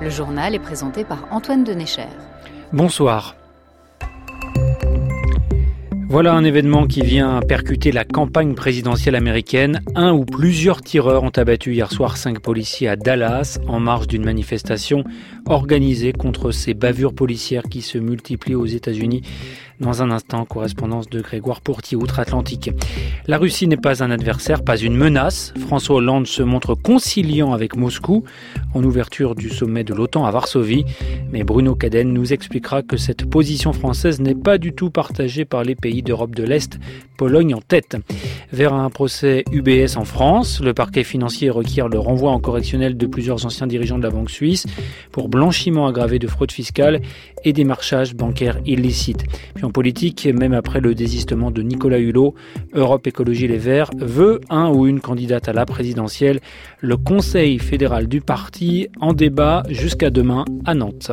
Le journal est présenté par Antoine Denecher. Bonsoir. Voilà un événement qui vient percuter la campagne présidentielle américaine. Un ou plusieurs tireurs ont abattu hier soir 5 policiers à Dallas en marge d'une manifestation organisée contre ces bavures policières qui se multiplient aux États-Unis. Dans un instant, correspondance de Grégoire Pourtier, outre-Atlantique. La Russie n'est pas un adversaire, pas une menace. François Hollande se montre conciliant avec Moscou en ouverture du sommet de l'OTAN à Varsovie. Mais Bruno Cadenne nous expliquera que cette position française n'est pas du tout partagée par les pays d'Europe de l'Est, Pologne en tête. Vers un procès UBS en France, le parquet financier requiert le renvoi en correctionnel de plusieurs anciens dirigeants de la Banque suisse pour blanchiment aggravé de fraude fiscale et démarchage bancaire illicite. Puis en politique, même après le désistement de Nicolas Hulot, Europe Écologie Les Verts veut un ou une candidate à la présidentielle. Le Conseil fédéral du parti en débat jusqu'à demain à Nantes.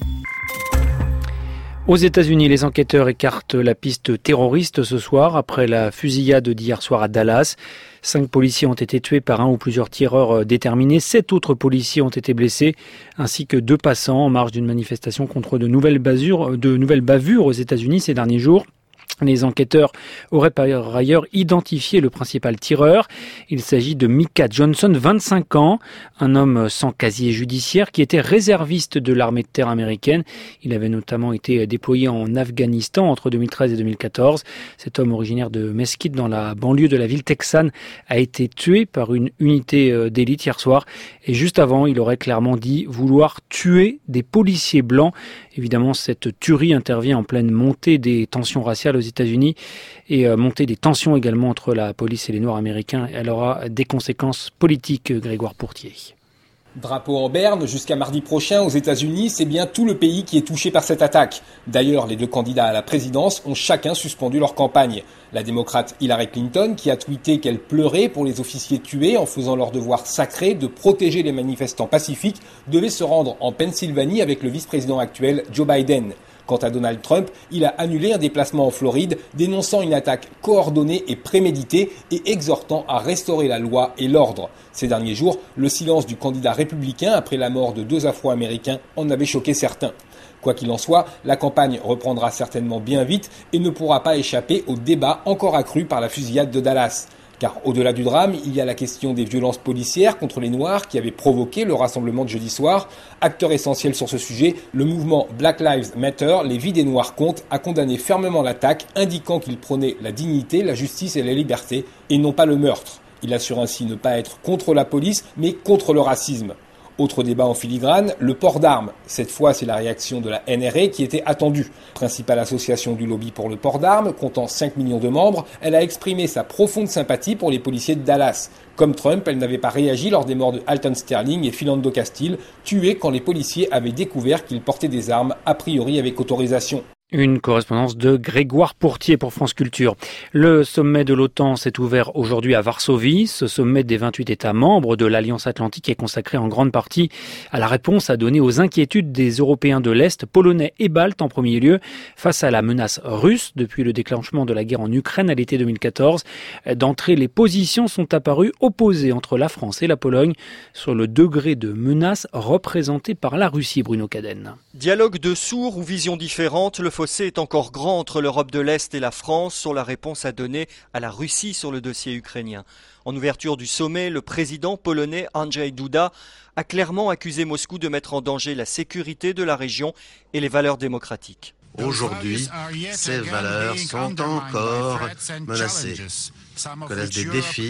Aux États-Unis, les enquêteurs écartent la piste terroriste ce soir après la fusillade d'hier soir à Dallas. 5 policiers ont été tués par un ou plusieurs tireurs déterminés. 7 autres policiers ont été blessés, ainsi que 2 passants en marge d'une manifestation contre de nouvelles bavures aux États-Unis ces derniers jours. Les enquêteurs auraient par ailleurs identifié le principal tireur. Il s'agit de Micah Johnson, 25 ans, un homme sans casier judiciaire qui était réserviste de l'armée de terre américaine. Il avait notamment été déployé en Afghanistan entre 2013 et 2014. Cet homme originaire de Mesquite, dans la banlieue de la ville texane, a été tué par une unité d'élite hier soir. Et juste avant, il aurait clairement dit vouloir tuer des policiers blancs. Évidemment, cette tuerie intervient en pleine montée des tensions raciales aux États-Unis et montée des tensions également entre la police et les Noirs américains. Elle aura des conséquences politiques, Grégoire Pourtier. Drapeau en berne jusqu'à mardi prochain aux États-Unis, c'est bien tout le pays qui est touché par cette attaque. D'ailleurs, les 2 candidats à la présidence ont chacun suspendu leur campagne. La démocrate Hillary Clinton, qui a tweeté qu'elle pleurait pour les officiers tués en faisant leur devoir sacré de protéger les manifestants pacifiques, devait se rendre en Pennsylvanie avec le vice-président actuel Joe Biden. Quant à Donald Trump, il a annulé un déplacement en Floride, dénonçant une attaque coordonnée et préméditée et exhortant à restaurer la loi et l'ordre. Ces derniers jours, le silence du candidat républicain après la mort de 2 Afro-Américains en avait choqué certains. Quoi qu'il en soit, la campagne reprendra certainement bien vite et ne pourra pas échapper au débat encore accru par la fusillade de Dallas. Car au-delà du drame, il y a la question des violences policières contre les Noirs qui avaient provoqué le rassemblement de jeudi soir. Acteur essentiel sur ce sujet, le mouvement Black Lives Matter, les vies des Noirs comptent, a condamné fermement l'attaque, indiquant qu'il prônait la dignité, la justice et la liberté, et non pas le meurtre. Il assure ainsi ne pas être contre la police, mais contre le racisme. Autre débat en filigrane, le port d'armes. Cette fois, c'est la réaction de la NRA qui était attendue. Principale association du lobby pour le port d'armes, comptant 5 millions de membres, elle a exprimé sa profonde sympathie pour les policiers de Dallas. Comme Trump, elle n'avait pas réagi lors des morts de Alton Sterling et Philando Castile, tués quand les policiers avaient découvert qu'ils portaient des armes, a priori avec autorisation. Une correspondance de Grégoire Pourtier pour France Culture. Le sommet de l'OTAN s'est ouvert aujourd'hui à Varsovie. Ce sommet des 28 États membres de l'Alliance Atlantique est consacré en grande partie à la réponse à donner aux inquiétudes des Européens de l'Est, polonais et baltes en premier lieu, face à la menace russe depuis le déclenchement de la guerre en Ukraine à l'été 2014. D'entrée, les positions sont apparues opposées entre la France et la Pologne sur le degré de menace représenté par la Russie, Bruno Cadenne. Dialogue de sourds ou visions différentes, le fossé est encore grand entre l'Europe de l'Est et la France sur la réponse à donner à la Russie sur le dossier ukrainien. En ouverture du sommet, le président polonais Andrzej Duda a clairement accusé Moscou de mettre en danger la sécurité de la région et les valeurs démocratiques. Aujourd'hui, ces valeurs sont encore menacées, connaissent des défis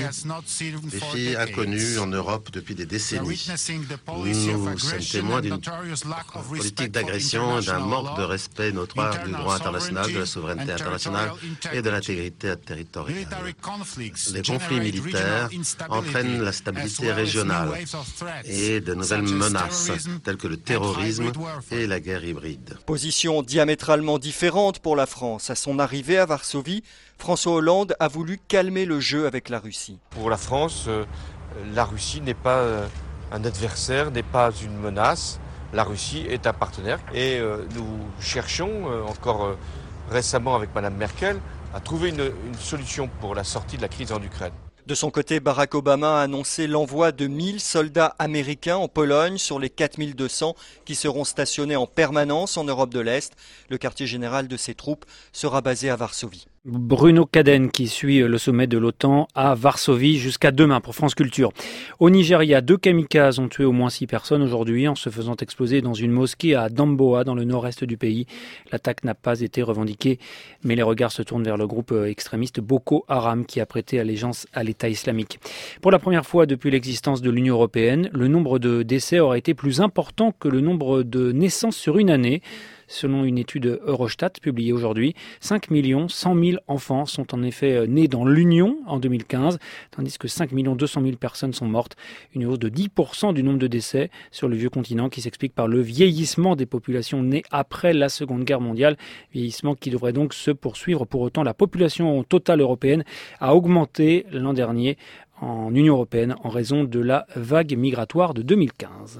inconnus en Europe depuis des décennies. Nous sommes témoins d'une politique d'agression et d'un manque de respect notoire du droit international, de la souveraineté internationale et de l'intégrité territoriale. Les conflits militaires entraînent la stabilité régionale et de nouvelles menaces telles que le terrorisme et la guerre hybride. Position diamétralement différente pour la France. À son arrivée à Varsovie, François Hollande a voulu calmer le jeu avec la Russie. Pour la France, la Russie n'est pas un adversaire, n'est pas une menace. La Russie est un partenaire et nous cherchons encore récemment avec Mme Merkel à trouver une solution pour la sortie de la crise en Ukraine. De son côté, Barack Obama a annoncé l'envoi de 1000 soldats américains en Pologne sur les 4200 qui seront stationnés en permanence en Europe de l'Est. Le quartier général de ces troupes sera basé à Varsovie. Bruno Caden qui suit le sommet de l'OTAN à Varsovie jusqu'à demain pour France Culture. Au Nigeria, 2 kamikazes ont tué au moins 6 personnes aujourd'hui en se faisant exploser dans une mosquée à Damboa dans le nord-est du pays. L'attaque n'a pas été revendiquée, mais les regards se tournent vers le groupe extrémiste Boko Haram qui a prêté allégeance à l'État islamique. Pour la première fois depuis l'existence de l'Union européenne, le nombre de décès aurait été plus important que le nombre de naissances sur une année. Selon une étude Eurostat publiée aujourd'hui, 5 100 000 enfants sont en effet nés dans l'Union en 2015, tandis que 5 200 000 personnes sont mortes. Une hausse de 10% du nombre de décès sur le vieux continent qui s'explique par le vieillissement des populations nées après la Seconde Guerre mondiale. Vieillissement qui devrait donc se poursuivre. Pour autant, la population totale européenne a augmenté l'an dernier en Union européenne en raison de la vague migratoire de 2015.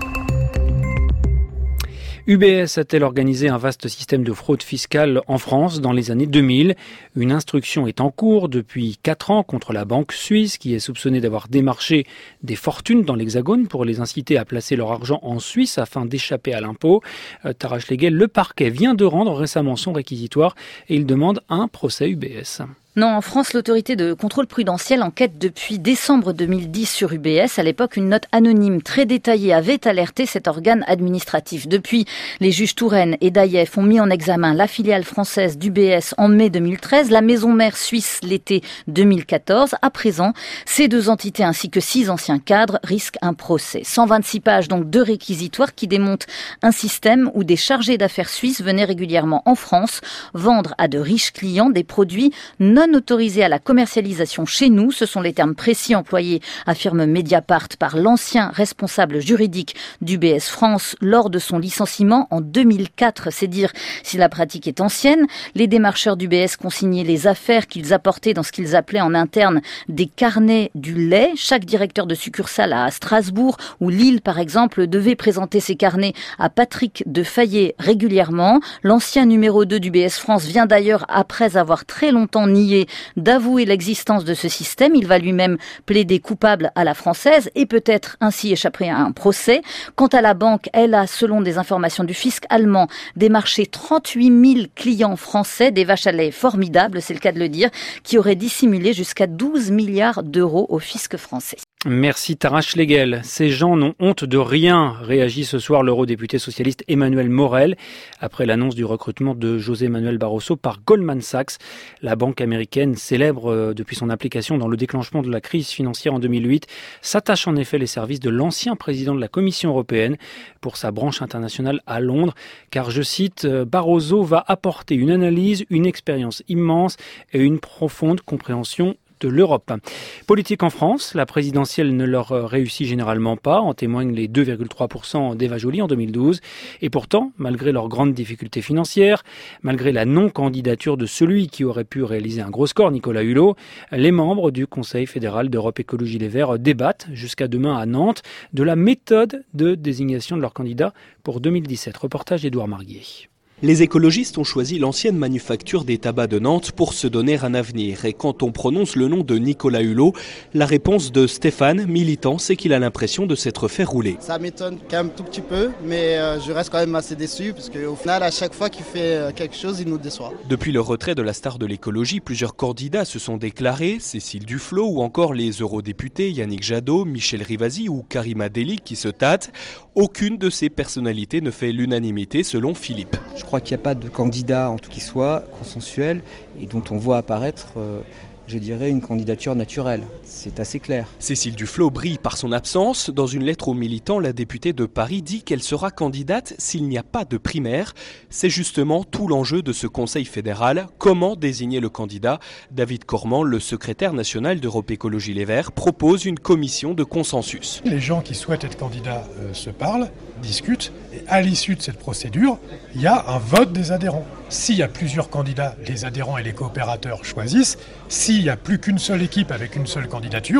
UBS a-t-elle organisé un vaste système de fraude fiscale en France dans les années 2000 ? Une instruction est en cours depuis 4 ans contre la banque suisse qui est soupçonnée d'avoir démarché des fortunes dans l'Hexagone pour les inciter à placer leur argent en Suisse afin d'échapper à l'impôt. Tara Schlegel, le parquet vient de rendre récemment son réquisitoire et il demande un procès UBS. Non, en France, l'autorité de contrôle prudentiel enquête depuis décembre 2010 sur UBS. À l'époque, une note anonyme très détaillée avait alerté cet organe administratif. Depuis, les juges Touraine et Daïef ont mis en examen la filiale française d'UBS en mai 2013, la maison mère suisse l'été 2014. À présent, ces 2 entités ainsi que 6 anciens cadres risquent un procès. 126 pages donc de réquisitoires qui démontent un système où des chargés d'affaires suisses venaient régulièrement en France vendre à de riches clients des produits non autorisés à la commercialisation chez nous. Ce sont les termes précis employés, affirme Mediapart, par l'ancien responsable juridique d'UBS France lors de son licenciement en 2004. C'est dire si la pratique est ancienne. Les démarcheurs d'UBS consignaient les affaires qu'ils apportaient dans ce qu'ils appelaient en interne des carnets du lait. Chaque directeur de succursale à Strasbourg ou Lille, par exemple, devait présenter ses carnets à Patrick de Fayet régulièrement. L'ancien numéro 2 d'UBS France vient d'ailleurs, après avoir très longtemps nié, d'avouer l'existence de ce système. Il va lui-même plaider coupable à la française et peut-être ainsi échapper à un procès. Quant à la banque, elle a, selon des informations du fisc allemand, démarché 38 000 clients français, des vaches à lait formidables, c'est le cas de le dire, qui auraient dissimulé jusqu'à 12 milliards d'euros au fisc français. Merci Tara Schlegel. Ces gens n'ont honte de rien, réagit ce soir l'eurodéputé socialiste Emmanuel Morel après l'annonce du recrutement de José Manuel Barroso par Goldman Sachs. La banque américaine, célèbre depuis son implication dans le déclenchement de la crise financière en 2008, s'attache en effet les services de l'ancien président de la Commission européenne pour sa branche internationale à Londres, car, je cite, Barroso va apporter une analyse, une expérience immense et une profonde compréhension de l'Europe. Politique en France, la présidentielle ne leur réussit généralement pas, en témoignent les 2,3% d'Eva Joly en 2012. Et pourtant, malgré leurs grandes difficultés financières, malgré la non-candidature de celui qui aurait pu réaliser un gros score, Nicolas Hulot, les membres du Conseil fédéral d'Europe Écologie Les Verts débattent jusqu'à demain à Nantes de la méthode de désignation de leurs candidats pour 2017. Reportage d'Édouard Marguier. Les écologistes ont choisi l'ancienne manufacture des tabacs de Nantes pour se donner un avenir. Et quand on prononce le nom de Nicolas Hulot, la réponse de Stéphane, militant, c'est qu'il a l'impression de s'être fait rouler. Ça m'étonne quand même tout petit peu, mais je reste quand même assez déçu parce qu'au final, à chaque fois qu'il fait quelque chose, il nous déçoit. Depuis le retrait de la star de l'écologie, plusieurs candidats se sont déclarés, Cécile Duflot ou encore les eurodéputés Yannick Jadot, Michel Rivasi ou Karima Delli qui se tâtent. Aucune de ces personnalités ne fait l'unanimité selon Philippe. Je crois qu'il n'y a pas de candidat en tout qui soit consensuel et dont on voit apparaître, je dirais, une candidature naturelle. C'est assez clair. Cécile Duflot brille par son absence. Dans une lettre aux militants, la députée de Paris dit qu'elle sera candidate s'il n'y a pas de primaire. C'est justement tout l'enjeu de ce Conseil fédéral. Comment désigner le candidat ? David Cormand, le secrétaire national d'Europe Écologie Les Verts, propose une commission de consensus. Les gens qui souhaitent être candidats se parlent, discutent, et à l'issue de cette procédure, il y a un vote des adhérents. S'il y a plusieurs candidats, les adhérents et les coopérateurs choisissent. S'il n'y a plus qu'une seule équipe avec une seule candidature,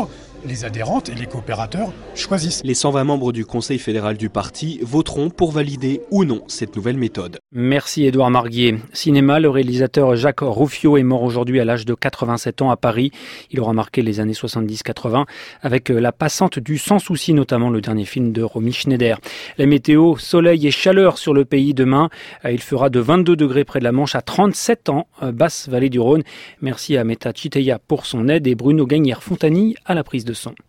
les adhérentes et les coopérateurs choisissent. Les 120 membres du Conseil fédéral du parti voteront pour valider ou non cette nouvelle méthode. Merci Édouard Marguier. Cinéma, le réalisateur Jacques Rouffio est mort aujourd'hui à l'âge de 87 ans à Paris. Il aura marqué les années 70-80 avec La Passante du Sans Souci, notamment le dernier film de Romy Schneider. La météo, soleil et chaleur sur le pays demain. Il fera de 22 degrés près de la Manche à 37 ans, basse vallée du Rhône. Merci à Meta Chiteya pour son aide et Bruno Gagnère-Fontanille à la prise de son.